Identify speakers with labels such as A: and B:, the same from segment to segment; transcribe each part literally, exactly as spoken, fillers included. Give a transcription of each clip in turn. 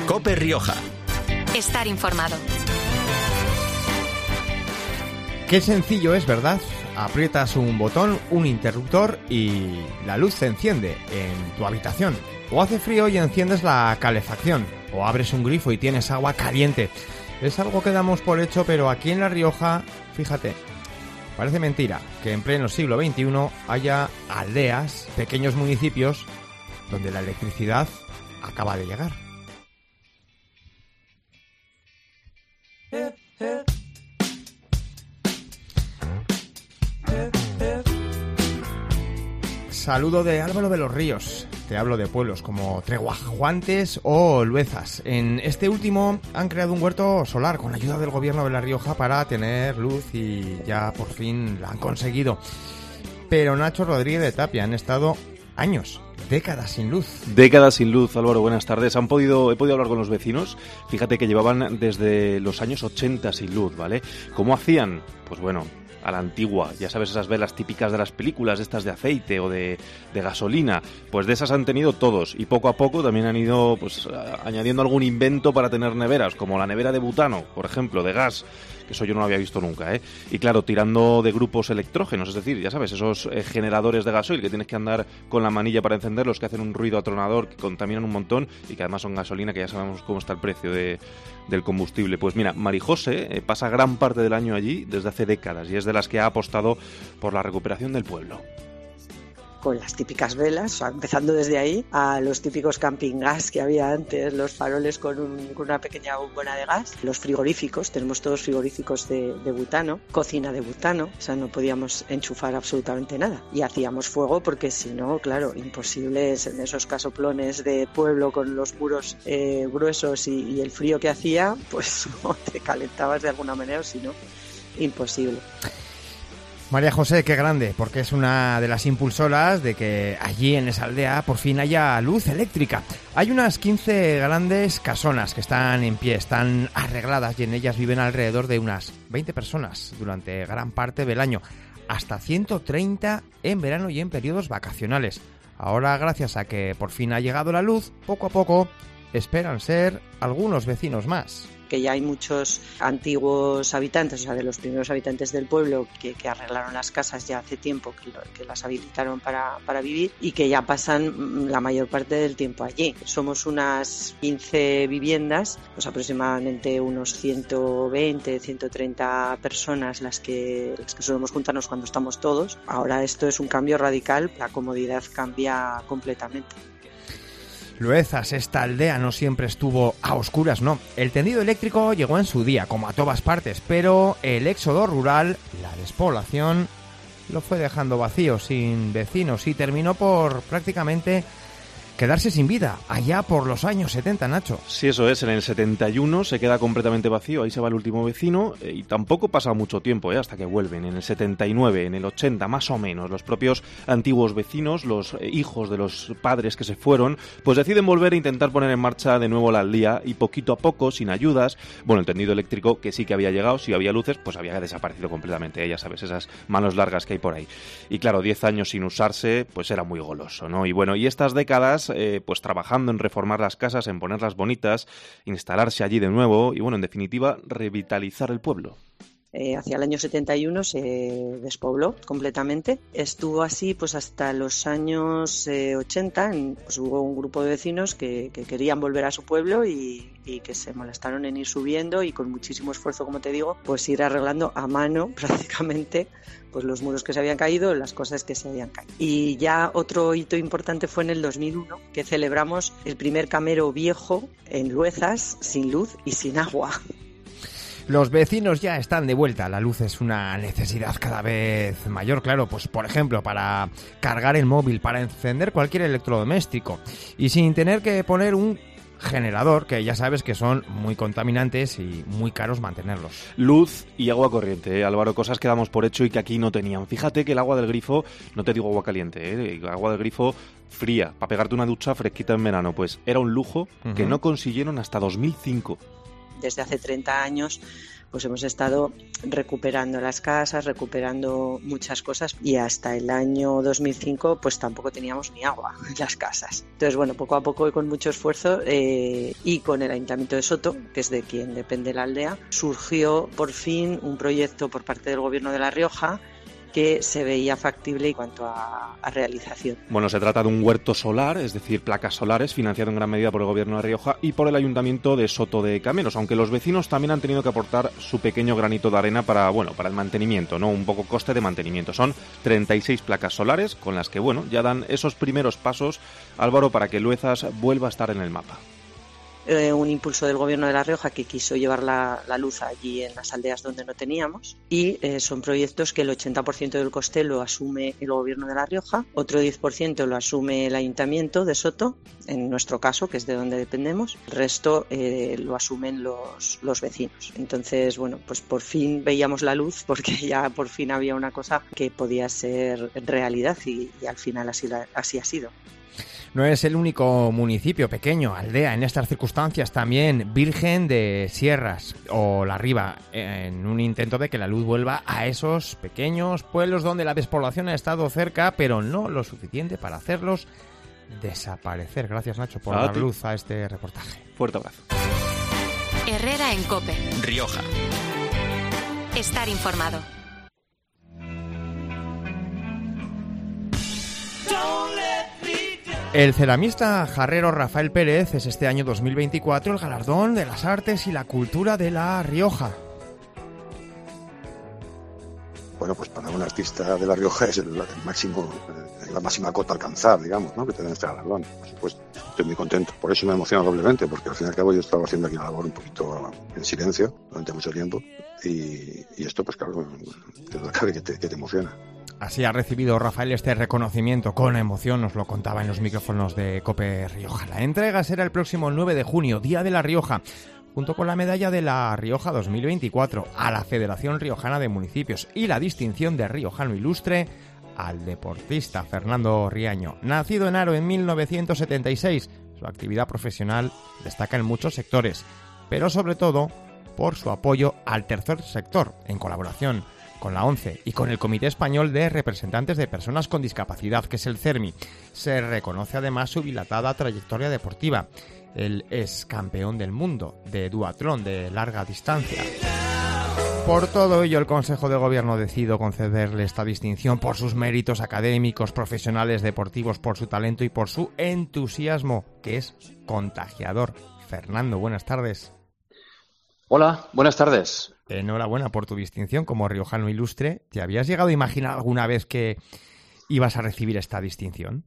A: COPE Rioja.
B: Estar informado.
C: Qué sencillo es, ¿verdad? Aprietas un botón, un interruptor y la luz se enciende en tu habitación. O hace frío y enciendes la calefacción. O abres un grifo y tienes agua caliente. Es algo que damos por hecho, pero aquí en La Rioja, fíjate, parece mentira que en pleno siglo veintiuno haya aldeas, pequeños municipios, donde la electricidad acaba de llegar. Saludo de Álvaro de los Ríos. Te hablo de pueblos como Treguajuantes o Luezas. En este último han creado un huerto solar con la ayuda del gobierno de La Rioja para tener luz y ya por fin la han conseguido. Pero Nacho Rodríguez de Tapia han estado años, décadas sin luz.
D: Décadas sin luz, Álvaro, buenas tardes. Han podido, he podido hablar con los vecinos. Fíjate que llevaban desde los años ochenta sin luz, ¿vale? ¿Cómo hacían? Pues bueno, a la antigua, ya sabes, esas velas típicas de las películas, estas de aceite o de, de gasolina, pues de esas han tenido todos, y poco a poco también han ido pues añadiendo algún invento para tener neveras, como la nevera de butano, por ejemplo, de gas, que eso yo no lo había visto nunca, ¿eh? Y claro, tirando de grupos electrógenos, es decir, ya sabes, esos eh, generadores de gasoil que tienes que andar con la manilla para encenderlos, que hacen un ruido atronador, que contaminan un montón y que además son gasolina, que ya sabemos cómo está el precio de, del combustible. Pues mira, Marijose eh, pasa gran parte del año allí desde hace décadas y es de las que ha apostado por la recuperación del pueblo.
E: Con las típicas velas, o sea, empezando desde ahí, a los típicos camping gas que había antes, los faroles con, un, con una pequeña bombona de gas, los frigoríficos, tenemos todos frigoríficos de, de butano, cocina de butano, o sea, no podíamos enchufar absolutamente nada. Y hacíamos fuego porque si no, claro, imposible es en esos casoplones de pueblo con los muros eh, gruesos y, y el frío que hacía, pues o te calentabas de alguna manera o si no, imposible.
C: María José, qué grande, porque es una de las impulsoras de que allí en esa aldea por fin haya luz eléctrica. Hay unas quince grandes casonas que están en pie, están arregladas y en ellas viven alrededor de unas veinte personas durante gran parte del año, hasta ciento treinta en verano y en periodos vacacionales. Ahora, gracias a que por fin ha llegado la luz, poco a poco esperan ser algunos vecinos más.
E: Que ya hay muchos antiguos habitantes, o sea, de los primeros habitantes del pueblo que, que arreglaron las casas ya hace tiempo, que, lo, que las habilitaron para, para vivir y que ya pasan la mayor parte del tiempo allí. Somos unas quince viviendas, pues aproximadamente unos ciento veinte, ciento treinta personas las que, las que solemos juntarnos cuando estamos todos. Ahora esto es un cambio radical, la comodidad cambia completamente.
C: Luezas, esta aldea no siempre estuvo a oscuras, no. El tendido eléctrico llegó en su día, como a todas partes, pero el éxodo rural, la despoblación, lo fue dejando vacío, sin vecinos, y terminó por prácticamente quedarse sin vida, allá por los años setenta, Nacho.
D: Sí, eso es, en el setenta y uno se queda completamente vacío, ahí se va el último vecino, eh, y tampoco pasa mucho tiempo, eh, hasta que vuelven. En el setenta y nueve, en el ochenta, más o menos, los propios antiguos vecinos, los eh, hijos de los padres que se fueron, pues deciden volver a intentar poner en marcha de nuevo la aldea, y poquito a poco, sin ayudas, bueno, el tendido eléctrico que sí que había llegado, si había luces, pues había desaparecido completamente, eh, ya sabes, esas manos largas que hay por ahí. Y claro, diez años sin usarse, pues era muy goloso, ¿no? Y bueno, y estas décadas Eh, pues trabajando en reformar las casas, en ponerlas bonitas, instalarse allí de nuevo y bueno, en definitiva, revitalizar el pueblo.
E: Eh, hacia el año setenta y uno se despobló completamente. Estuvo así pues hasta los años eh, ochenta. En, pues hubo un grupo de vecinos que, que querían volver a su pueblo y, y que se molestaron en ir subiendo y con muchísimo esfuerzo, como te digo, pues ir arreglando a mano prácticamente pues los muros que se habían caído, las cosas que se habían caído. Y ya otro hito importante fue en el dos mil uno, que celebramos el primer camero viejo en Luezas, sin luz y sin agua.
C: Los vecinos ya están de vuelta, la luz es una necesidad cada vez mayor, claro, pues por ejemplo para cargar el móvil, para encender cualquier electrodoméstico y sin tener que poner un generador, que ya sabes que son muy contaminantes y muy caros mantenerlos.
D: Luz y agua corriente, ¿eh, Álvaro? Cosas que damos por hecho y que aquí no tenían. Fíjate que el agua del grifo, no te digo agua caliente, ¿eh? El agua del grifo fría, para pegarte una ducha fresquita en verano, pues era un lujo uh-huh. que no consiguieron hasta dos mil cinco.
E: desde hace treinta años pues hemos estado recuperando las casas, recuperando muchas cosas, y hasta el año dos mil cinco pues tampoco teníamos ni agua en las casas. Entonces, bueno, poco a poco y con mucho esfuerzo eh, y con el Ayuntamiento de Soto, que es de quien depende la aldea, surgió por fin un proyecto por parte del Gobierno de La Rioja que se veía factible en cuanto a, a realización.
D: Bueno, se trata de un huerto solar, es decir, placas solares, financiado en gran medida por el Gobierno de La Rioja y por el Ayuntamiento de Soto de Cameros, aunque los vecinos también han tenido que aportar su pequeño granito de arena para, bueno, para el mantenimiento, ¿no? Un poco coste de mantenimiento. Son treinta y seis placas solares con las que, bueno, ya dan esos primeros pasos, Álvaro, para que Luezas vuelva a estar en el mapa.
E: Eh, un impulso del Gobierno de La Rioja que quiso llevar la, la luz allí en las aldeas donde no teníamos, y eh, son proyectos que el ochenta por ciento del coste lo asume el Gobierno de La Rioja, otro diez por ciento lo asume el Ayuntamiento de Soto, en nuestro caso, que es de donde dependemos, el resto eh, lo asumen los, los vecinos. Entonces, bueno, pues por fin veíamos la luz, porque ya por fin había una cosa que podía ser realidad, y, y al final así, así ha sido.
C: No es el único municipio pequeño, aldea, en estas circunstancias también Virgen de Sierras o La Riba, en un intento de que la luz vuelva a esos pequeños pueblos donde la despoblación ha estado cerca, pero no lo suficiente para hacerlos desaparecer. Gracias, Nacho, por
D: a
C: dar
D: ti.
C: luz a este reportaje.
D: Fuerte abrazo.
B: Herrera en COPE.
A: Rioja.
B: Estar informado.
C: El ceramista jarrero Rafael Pérez es este año dos mil veinticuatro el galardón de las artes y la cultura de La Rioja.
F: Bueno, pues para un artista de La Rioja es el, el máximo, eh, la máxima cota a alcanzar, digamos, ¿no? Que tener este galardón. Por supuesto, estoy muy contento. Por eso me emociona doblemente, porque al fin y al cabo yo estaba haciendo aquí una labor un poquito en silencio durante mucho tiempo, y, y esto, pues claro, que duda cabe que te, que te emociona.
C: Así ha recibido Rafael este reconocimiento con emoción, nos lo contaba en los micrófonos de COPE Rioja. La entrega será el próximo nueve de junio, Día de La Rioja, junto con la medalla de La Rioja dos mil veinticuatro a la Federación Riojana de Municipios y la distinción de Riojano Ilustre al deportista Fernando Riaño. Nacido en Haro en mil novecientos setenta y seis, su actividad profesional destaca en muchos sectores, pero sobre todo por su apoyo al tercer sector, en colaboración con la ONCE y con el Comité Español de Representantes de Personas con Discapacidad, que es el CERMI. Se reconoce además su dilatada trayectoria deportiva. Él es campeón del mundo de duatlón de larga distancia. Por todo ello, el Consejo de Gobierno decidió concederle esta distinción por sus méritos académicos, profesionales, deportivos, por su talento y por su entusiasmo, que es contagiador. Fernando, buenas tardes.
G: Hola, buenas tardes.
C: Enhorabuena por tu distinción como riojano ilustre. ¿Te habías llegado a imaginar alguna vez que ibas a recibir esta distinción?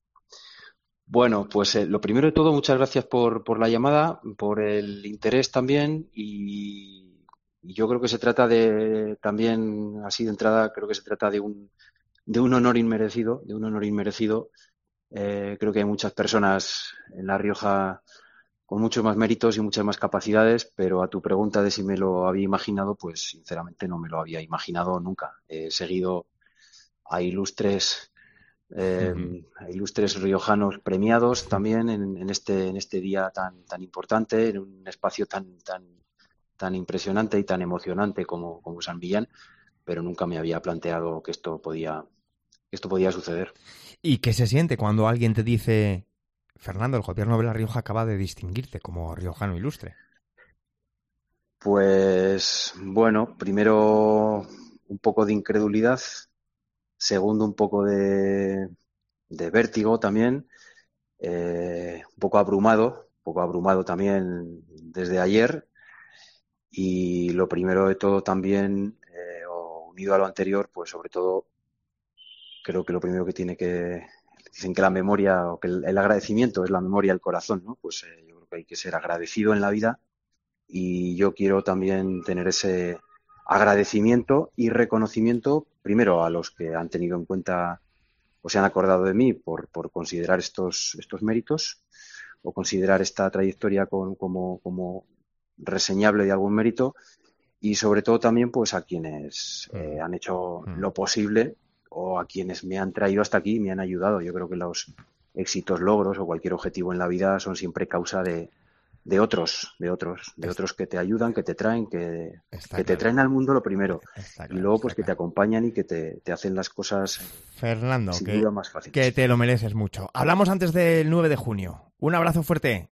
G: Bueno, pues eh, lo primero de todo, muchas gracias por, por la llamada, por el interés también, y, y yo creo que se trata de, también así de entrada, creo que se trata de un, de un honor inmerecido, de un honor inmerecido. Eh, creo que hay muchas personas en La Rioja con muchos más méritos y muchas más capacidades, pero a tu pregunta de si me lo había imaginado, pues sinceramente no me lo había imaginado nunca. He seguido a ilustres eh, uh-huh. a ilustres riojanos premiados también en, en este en este día tan tan importante, en un espacio tan tan tan impresionante y tan emocionante como, como San Millán, pero nunca me había planteado que esto podía que esto podía suceder.
C: ¿Y qué se siente cuando alguien te dice: Fernando, el Gobierno de La Rioja acaba de distinguirte como riojano ilustre?
G: Pues bueno, primero un poco de incredulidad, segundo un poco de, de vértigo también, eh, un poco abrumado, un poco abrumado también desde ayer, y lo primero de todo también, eh, unido a lo anterior, pues sobre todo creo que lo primero que tiene que... Dicen que la memoria, o que el, el agradecimiento es la memoria del corazón, ¿no? Pues eh, yo creo que hay que ser agradecido en la vida, y yo quiero también tener ese agradecimiento y reconocimiento primero a los que han tenido en cuenta o se han acordado de mí por, por considerar estos, estos méritos o considerar esta trayectoria con, como, como reseñable de algún mérito, y sobre todo también pues a quienes eh, han hecho lo posible o a quienes me han traído hasta aquí y me han ayudado. Yo creo que los éxitos, logros o cualquier objetivo en la vida son siempre causa de, de otros, de otros, de otros que te ayudan, que te traen, que,
C: Está
G: que te
C: claro.
G: traen al mundo lo primero.
C: Está
G: Y
C: claro,
G: luego
C: está
G: pues que te
C: claro.
G: acompañan y que te, te hacen las cosas
C: Fernando,
G: sin
C: que,
G: duda más fáciles.
C: que te lo mereces mucho. Hablamos antes del nueve de junio. Un abrazo fuerte.